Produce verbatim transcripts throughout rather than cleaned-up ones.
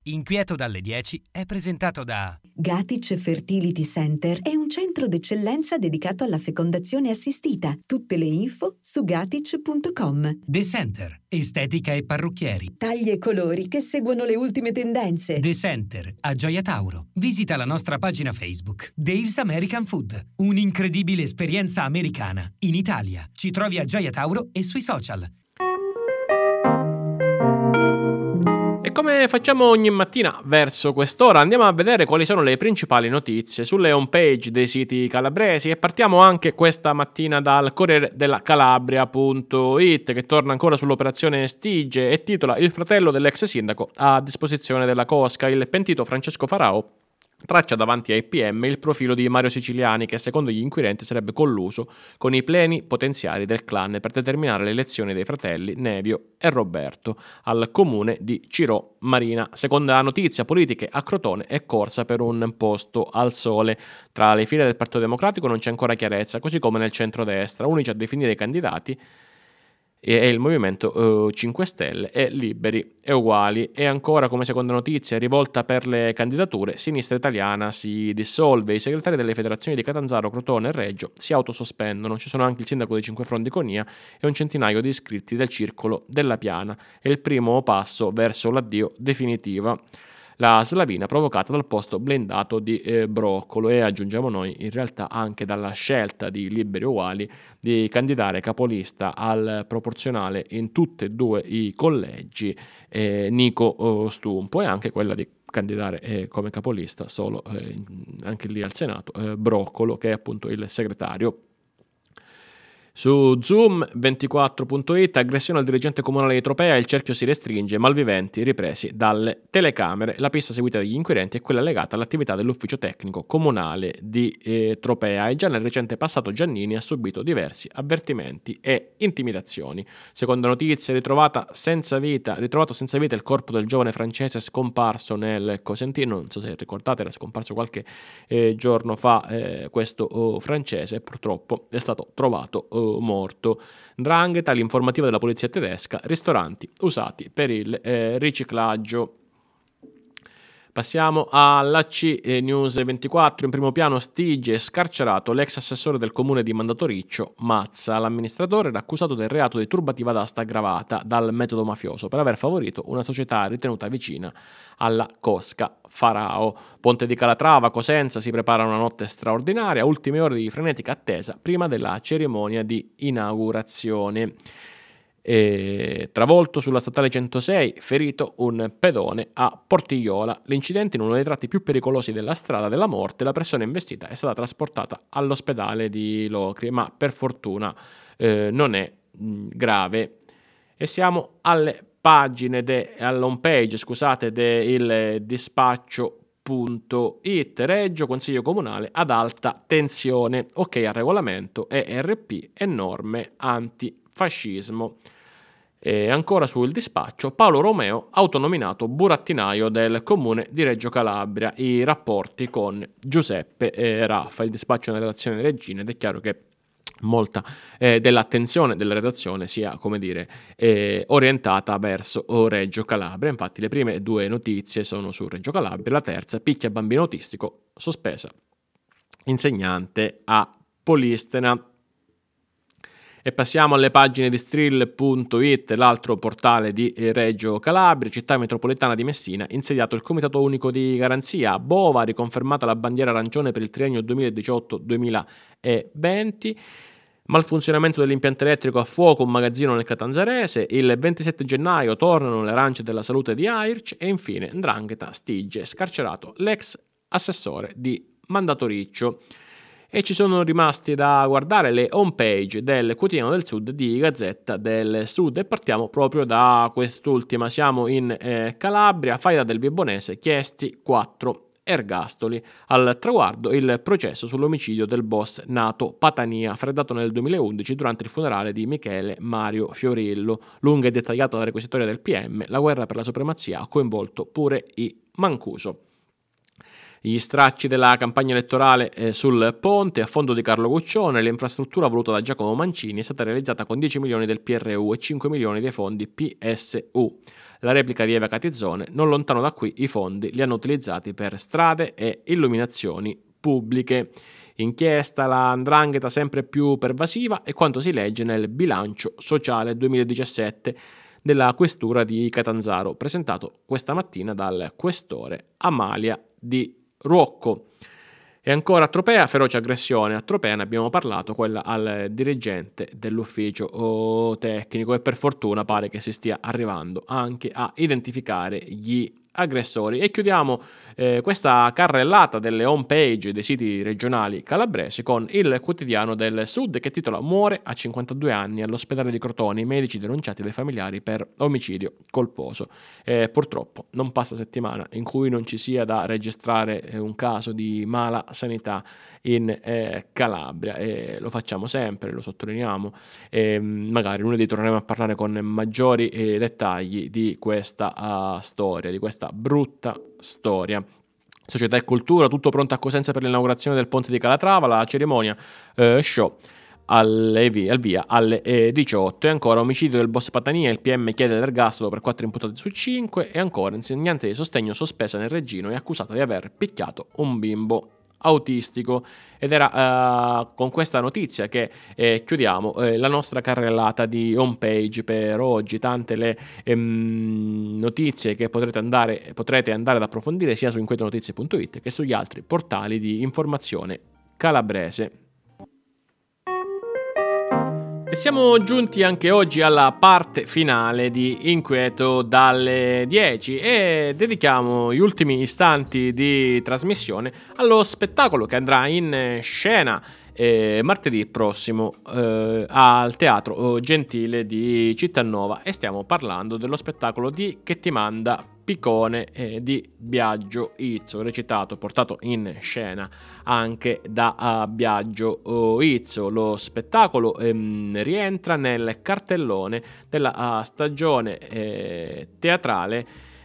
Inquieto dalle dieci è presentato da Gatic Fertility Center è un centro d'eccellenza dedicato alla fecondazione assistita. Tutte le info su gatic punto com. The Center, estetica e parrucchieri. Tagli e colori che seguono le ultime tendenze. The Center, a Gioia Tauro. Visita la nostra pagina Facebook. Dave's American Food, un'incredibile esperienza americana in Italia. Ci trovi a Gioia Tauro e sui social. E come facciamo ogni mattina verso quest'ora, andiamo a vedere quali sono le principali notizie sulle home page dei siti calabresi, e partiamo anche questa mattina dal Corriere della Calabria punto it, che torna ancora sull'operazione Stige e titola: il fratello dell'ex sindaco a disposizione della cosca. Il pentito Francesco Farao traccia davanti ai P M il profilo di Mario Siciliani, che secondo gli inquirenti sarebbe colluso con i pleni potenziari del clan per determinare le elezioni dei fratelli Nevio e Roberto al comune di Cirò Marina. Seconda notizia: politiche a Crotone e corsa per un posto al Sole. Tra le file del Partito Democratico non c'è ancora chiarezza, così come nel centrodestra. Unici a definire i candidati è il Movimento uh, cinque Stelle e Liberi e Uguali. E ancora, come seconda notizia, rivolta per le candidature, Sinistra Italiana si dissolve, i segretari delle federazioni di Catanzaro, Crotone e Reggio si autosospendono, ci sono anche il sindaco di Cinquefrondi Conia e un centinaio di iscritti del Circolo della Piana. È il primo passo verso l'addio definitivo. La slavina provocata dal posto blindato di eh, Broccolo, e aggiungiamo noi in realtà anche dalla scelta di Liberi Uguali di candidare capolista al proporzionale in tutti e due i collegi eh, Nico oh, Stumpo, e anche quella di candidare eh, come capolista solo eh, anche lì al Senato eh, Broccolo, che è appunto il segretario. Su Zoom ventiquattro punto it, aggressione al dirigente comunale di Tropea, il cerchio si restringe, malviventi ripresi dalle telecamere. La pista seguita dagli inquirenti è quella legata all'attività dell'ufficio tecnico comunale di eh, Tropea, e già nel recente passato Giannini ha subito diversi avvertimenti e intimidazioni. Seconda notizia: ritrovata senza vita, ritrovato senza vita il corpo del giovane francese scomparso nel Cosentino. Non so se ricordate, era scomparso qualche eh, giorno fa eh, questo oh, francese, purtroppo è stato trovato oh, morto. 'Ndrangheta, l'informativa della polizia tedesca, ristoranti usati per il eh, riciclaggio. Passiamo alla C eh, News ventiquattro, in primo piano Stige, scarcerato l'ex assessore del comune di Mandatoriccio, Mazza. L'amministratore era accusato del reato di turbativa d'asta aggravata dal metodo mafioso per aver favorito una società ritenuta vicina alla cosca Farao. Ponte di Calatrava, Cosenza, si prepara una notte straordinaria, ultime ore di frenetica attesa prima della cerimonia di inaugurazione. E travolto sulla statale centosei, ferito un pedone a Portigliola. L'incidente in uno dei tratti più pericolosi della strada della morte. La persona investita è stata trasportata all'ospedale di Locri, ma per fortuna eh, non è mh, grave. E siamo alle pagine de, all'home page, scusate, del dispaccio punto it. Reggio, Consiglio Comunale ad alta tensione, ok al regolamento E R P e norme antifascismo. E ancora sul dispaccio, Paolo Romeo autonominato burattinaio del comune di Reggio Calabria, i rapporti con Giuseppe e Raffa. Il dispaccio nella redazione di Regina, ed è chiaro che molta eh, dell'attenzione della redazione sia, come dire, eh, orientata verso Reggio Calabria. Infatti le prime due notizie sono su Reggio Calabria, la terza: picchia bambino autistico, sospesa insegnante a Polistena. E passiamo alle pagine di Strill punto it, l'altro portale di Reggio Calabria. Città metropolitana di Messina, insediato il Comitato Unico di Garanzia. A Bova, riconfermata la bandiera arancione per il triennio duemiladiciotto duemilaventi. Malfunzionamento dell'impianto elettrico a fuoco, un magazzino nel Catanzarese. Il ventisette gennaio tornano le arance della salute di Airc. E infine 'Ndrangheta, Stige, scarcerato l'ex assessore di Mandatoriccio. E ci sono rimasti da guardare le home page del Quotidiano del Sud di Gazzetta del Sud, e partiamo proprio da quest'ultima. Siamo in eh, Calabria, faida del Vibonese, chiesti quattro ergastoli. Al traguardo il processo sull'omicidio del boss nato Patania, freddato nel duemilaundici durante il funerale di Michele Mario Fiorillo. Lunga e dettagliata la requisitoria del P M, la guerra per la supremazia ha coinvolto pure i Mancuso. Gli stracci della campagna elettorale eh, sul ponte a fondo di Carlo Guccione, l'infrastruttura voluta da Giacomo Mancini è stata realizzata con dieci milioni del P R U e cinque milioni dei fondi P S U. La replica di Eva Catizzone, non lontano da qui i fondi li hanno utilizzati per strade e illuminazioni pubbliche. Inchiesta, la 'ndrangheta sempre più pervasiva e quanto si legge nel bilancio sociale duemiladiciassette della questura di Catanzaro, presentato questa mattina dal questore Amalia Di Ruocco. E ancora a Tropea, feroce aggressione a Tropea, ne abbiamo parlato, quella al dirigente dell'ufficio tecnico, e per fortuna pare che si stia arrivando anche a identificare gli aggressori. E chiudiamo eh, questa carrellata delle home page dei siti regionali calabresi con il Quotidiano del Sud, che titola: muore a cinquantadue anni all'ospedale di Crotone, i medici denunciati dai familiari per omicidio colposo. Eh, purtroppo non passa settimana in cui non ci sia da registrare eh, un caso di mala sanità in eh, Calabria, e lo facciamo sempre, lo sottolineiamo, e magari lunedì torneremo a parlare con maggiori eh, dettagli di questa uh, storia, di questa brutta storia. Società e cultura, tutto pronto a Cosenza per l'inaugurazione del ponte di Calatrava, la cerimonia eh, show alle via, al via alle eh, diciotto. E ancora omicidio del boss Patania, il P M chiede l'ergastolo per quattro imputati su cinque. E ancora insegnante di sostegno sospesa nel Reggino e accusata di aver picchiato un bimbo autistico. Ed era uh, con questa notizia che eh, chiudiamo eh, la nostra carrellata di homepage per oggi. Tante le ehm, notizie che potrete andare, potrete andare ad approfondire sia su inquietonotizie punto it che sugli altri portali di informazione calabrese. E siamo giunti anche oggi alla parte finale di Inquieto dalle dieci e dedichiamo gli ultimi istanti di trasmissione allo spettacolo che andrà in scena eh, martedì prossimo eh, al Teatro Gentile di Cittanova, e stiamo parlando dello spettacolo di Che ti manda Piccone eh, di Biagio Izzo, recitato, portato in scena anche da uh, Biagio uh, Izzo. Lo spettacolo ehm, rientra nel cartellone della uh, stagione eh, teatrale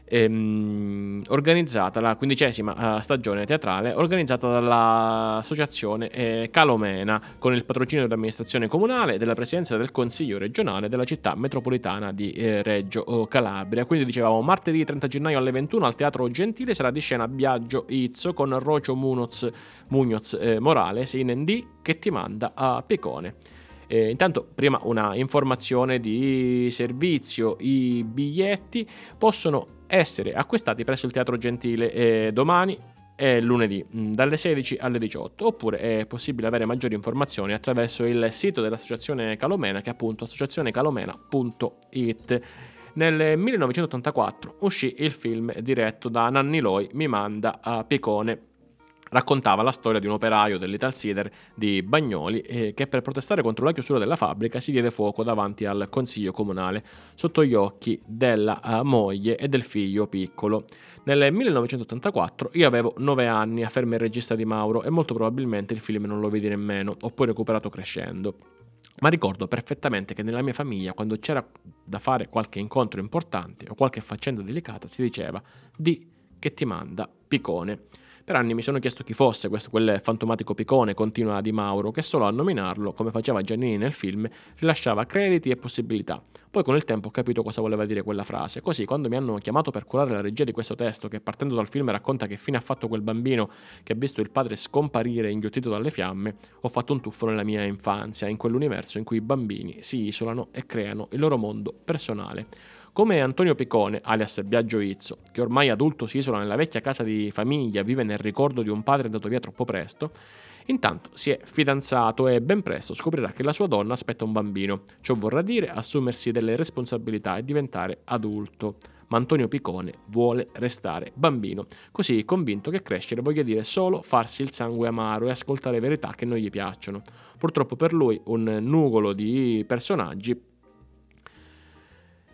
ehm, organizzata, la quindicesima uh, stagione teatrale organizzata dall'associazione eh, Calomena, con il patrocinio dell'amministrazione comunale e della presidenza del consiglio regionale della città metropolitana di eh, Reggio Calabria. Quindi dicevamo martedì trenta gennaio alle ventuno al Teatro Gentile sarà di scena Biagio Izzo con Rocio Munoz, Munoz eh, Morales in D Che ti manda a Piccone. Eh, intanto prima una informazione di servizio: i biglietti possono essere acquistati presso il Teatro Gentile eh, domani e lunedì mh, dalle sedici alle diciotto, oppure è possibile avere maggiori informazioni attraverso il sito dell'associazione Calomena, che è appunto associazione calomena punto it. Nel millenovecentottantaquattro uscì il film diretto da Nanni Loi, Mi manda a Piccone. Raccontava la storia di un operaio dell'Italsider di Bagnoli eh, che per protestare contro la chiusura della fabbrica si diede fuoco davanti al consiglio comunale sotto gli occhi della uh, moglie e del figlio piccolo. Nel millenovecentottantaquattro io avevo nove anni, afferma il regista Di Mauro, e molto probabilmente il film non lo vidi nemmeno, ho poi recuperato crescendo. Ma ricordo perfettamente che nella mia famiglia, quando c'era da fare qualche incontro importante o qualche faccenda delicata, si diceva di Che ti manda Piccone. Per anni mi sono chiesto chi fosse questo, quel fantomatico Piccone, continua Di Mauro, che solo a nominarlo, come faceva Giannini nel film, rilasciava crediti e possibilità. Poi con il tempo ho capito cosa voleva dire quella frase. Così, quando mi hanno chiamato per curare la regia di questo testo, che partendo dal film racconta che fine ha fatto quel bambino che ha visto il padre scomparire inghiottito dalle fiamme, ho fatto un tuffo nella mia infanzia, in quell'universo in cui i bambini si isolano e creano il loro mondo personale. Come Antonio Piccone, alias Biagio Izzo, che ormai adulto si isola nella vecchia casa di famiglia, vive nel ricordo di un padre andato via troppo presto, intanto si è fidanzato e ben presto scoprirà che la sua donna aspetta un bambino. Ciò vorrà dire assumersi delle responsabilità e diventare adulto. Ma Antonio Piccone vuole restare bambino, così convinto che crescere voglia dire solo farsi il sangue amaro e ascoltare verità che non gli piacciono. Purtroppo per lui un nugolo di personaggi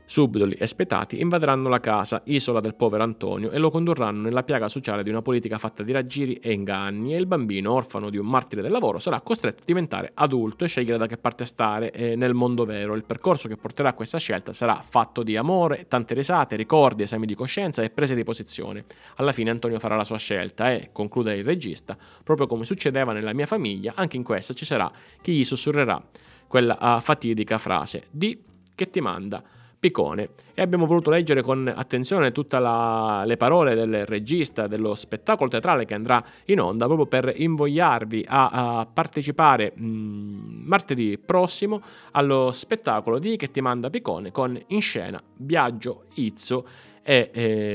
subdoli e spietati invaderanno la casa, isola del povero Antonio, e lo condurranno nella piaga sociale di una politica fatta di raggiri e inganni, e il bambino, orfano di un martire del lavoro, sarà costretto a diventare adulto e scegliere da che parte stare eh, nel mondo vero. Il percorso che porterà a questa scelta sarà fatto di amore, tante risate, ricordi, esami di coscienza e prese di posizione. Alla fine Antonio farà la sua scelta e, conclude il regista, proprio come succedeva nella mia famiglia, anche in questa ci sarà chi gli sussurrerà quella uh, fatidica frase: di che ti manda Piccone. E abbiamo voluto leggere con attenzione tutte le parole del regista dello spettacolo teatrale che andrà in onda, proprio per invogliarvi a, a partecipare mh, martedì prossimo allo spettacolo di Che ti manda Piccone, con in scena Biagio, Izzo e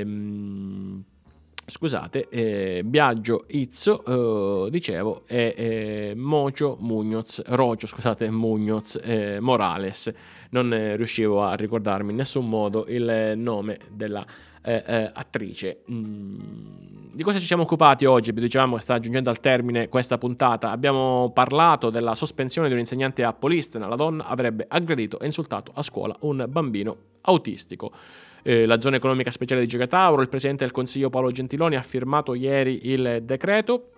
ehm, scusate eh, Biagio, Izzo, eh, dicevo, e eh, Mocio Muñoz Rocio, scusate, Muñoz eh, Morales. Non eh, riuscivo a ricordarmi in nessun modo il nome della eh, eh, attrice. Mm. Di cosa ci siamo occupati oggi? Diciamo che sta giungendo al termine questa puntata. Abbiamo parlato della sospensione di un insegnante a Polistena. La donna avrebbe aggredito e insultato a scuola un bambino autistico. Eh, la zona economica speciale di Gioia Tauro, il presidente del Consiglio Paolo Gentiloni ha firmato ieri il decreto.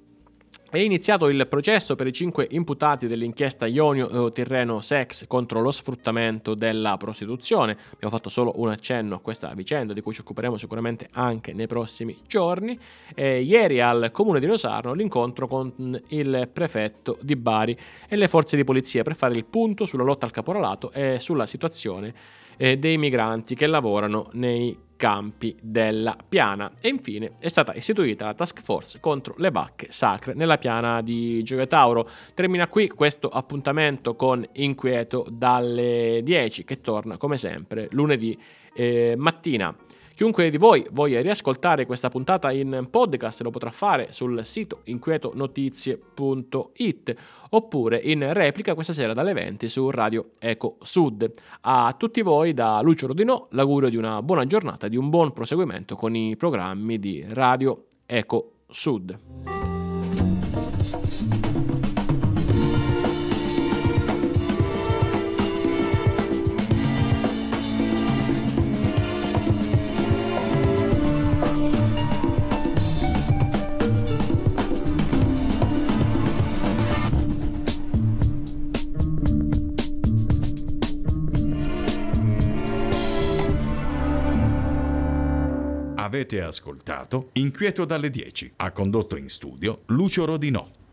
È iniziato il processo per i cinque imputati dell'inchiesta Ionio Tirreno Sex contro lo sfruttamento della prostituzione. Abbiamo fatto solo un accenno a questa vicenda, di cui ci occuperemo sicuramente anche nei prossimi giorni. E ieri al comune di Rosarno l'incontro con il prefetto di Bari e le forze di polizia per fare il punto sulla lotta al caporalato e sulla situazione eh, dei migranti che lavorano nei campi della Piana. E infine è stata istituita la task force contro le vacche sacre nella Piana di Gioia Tauro. Termina qui questo appuntamento con Inquieto dalle dieci, che torna come sempre lunedì eh, mattina. Chiunque di voi voglia riascoltare questa puntata in podcast lo potrà fare sul sito inquietonotizie punto it oppure in replica questa sera dalle venti su Radio Eco Sud. A tutti voi da Lucio Rodinò l'augurio di una buona giornata e di un buon proseguimento con i programmi di Radio Eco Sud. Avete ascoltato Inquieto dalle dieci. Ha condotto in studio Lucio Rodinò.